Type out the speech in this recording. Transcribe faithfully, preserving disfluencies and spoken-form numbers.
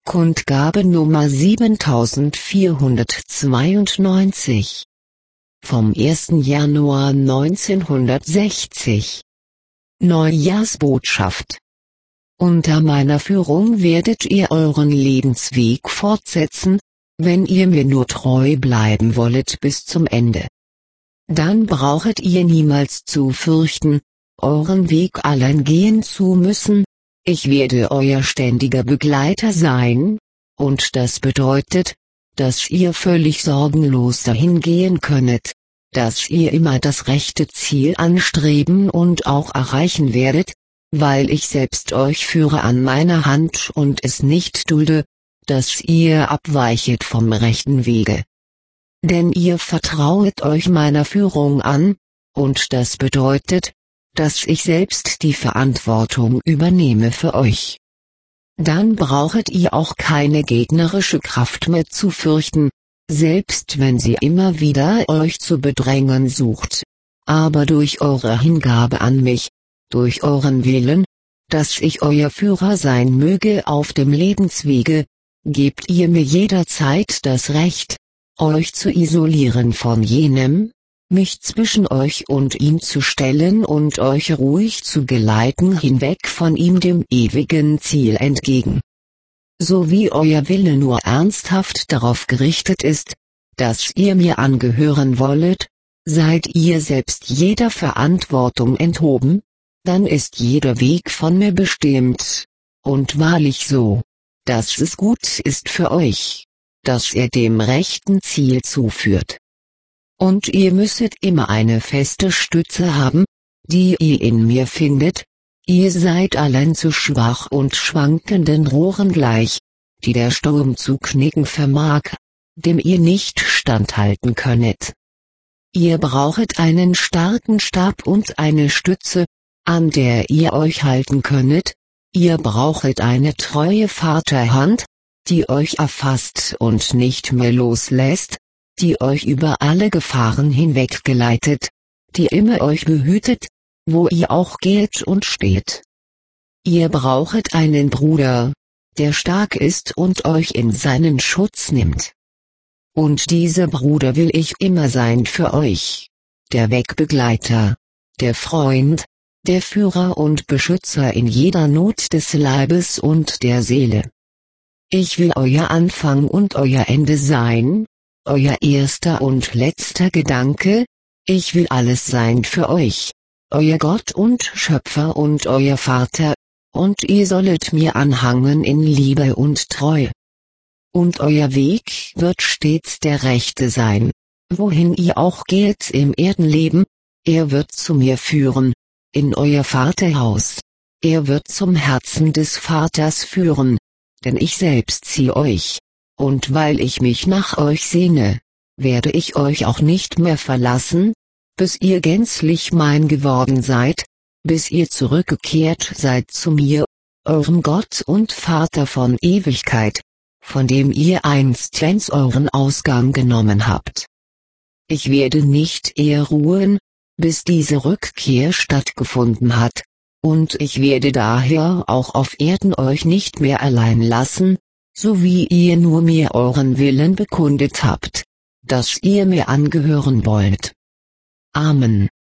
Kundgabe Nummer siebentausendvierhundertzweiundneunzig vom ersten Januar neunzehnhundertsechzig. Neujahrsbotschaft. Unter meiner Führung werdet ihr euren Lebensweg fortsetzen, wenn ihr mir nur treu bleiben wollet bis zum Ende. Dann brauchet ihr niemals zu fürchten, euren Weg allein gehen zu müssen. Ich werde euer ständiger Begleiter sein, und das bedeutet, dass ihr völlig sorgenlos dahin gehen könnet, dass ihr immer das rechte Ziel anstreben und auch erreichen werdet, weil ich selbst euch führe an meiner Hand und es nicht dulde, dass ihr abweichet vom rechten Wege. Denn ihr vertrauet euch meiner Führung an, und das bedeutet, dass ich selbst die Verantwortung übernehme für euch. Dann brauchet ihr auch keine gegnerische Kraft mehr zu fürchten, selbst wenn sie immer wieder euch zu bedrängen sucht. Aber durch eure Hingabe an mich, durch euren Willen, dass ich euer Führer sein möge auf dem Lebenswege, gebt ihr mir jederzeit das Recht, euch zu isolieren von jenem, mich zwischen euch und ihm zu stellen und euch ruhig zu geleiten hinweg von ihm dem ewigen Ziel entgegen. So wie euer Wille nur ernsthaft darauf gerichtet ist, dass ihr mir angehören wollet, seid ihr selbst jeder Verantwortung enthoben, dann ist jeder Weg von mir bestimmt, und wahrlich so, dass es gut ist für euch, dass er dem rechten Ziel zuführt. Und ihr müsset immer eine feste Stütze haben, die ihr in mir findet, ihr seid allein zu schwach und schwankenden Rohren gleich, die der Sturm zu knicken vermag, dem ihr nicht standhalten könnet. Ihr brauchet einen starken Stab und eine Stütze, an der ihr euch halten könnet, ihr brauchet eine treue Vaterhand, die euch erfasst und nicht mehr loslässt, die euch über alle Gefahren hinweg geleitet, die immer euch behütet, wo ihr auch geht und steht. Ihr brauchet einen Bruder, der stark ist und euch in seinen Schutz nimmt. Und dieser Bruder will ich immer sein für euch, der Wegbegleiter, der Freund, der Führer und Beschützer in jeder Not des Leibes und der Seele. Ich will euer Anfang und euer Ende sein, euer erster und letzter Gedanke, ich will alles sein für euch, euer Gott und Schöpfer und euer Vater, und ihr sollet mir anhangen in Liebe und Treue. Und euer Weg wird stets der rechte sein, wohin ihr auch geht im Erdenleben, er wird zu mir führen, in euer Vaterhaus, er wird zum Herzen des Vaters führen, denn ich selbst zieh euch. Und weil ich mich nach euch sehne, werde ich euch auch nicht mehr verlassen, bis ihr gänzlich mein geworden seid, bis ihr zurückgekehrt seid zu mir, eurem Gott und Vater von Ewigkeit, von dem ihr einstens euren Ausgang genommen habt. Ich werde nicht eher ruhen, bis diese Rückkehr stattgefunden hat, und ich werde daher auch auf Erden euch nicht mehr allein lassen, so wie ihr nur mir euren Willen bekundet habt, dass ihr mir angehören wollt. Amen.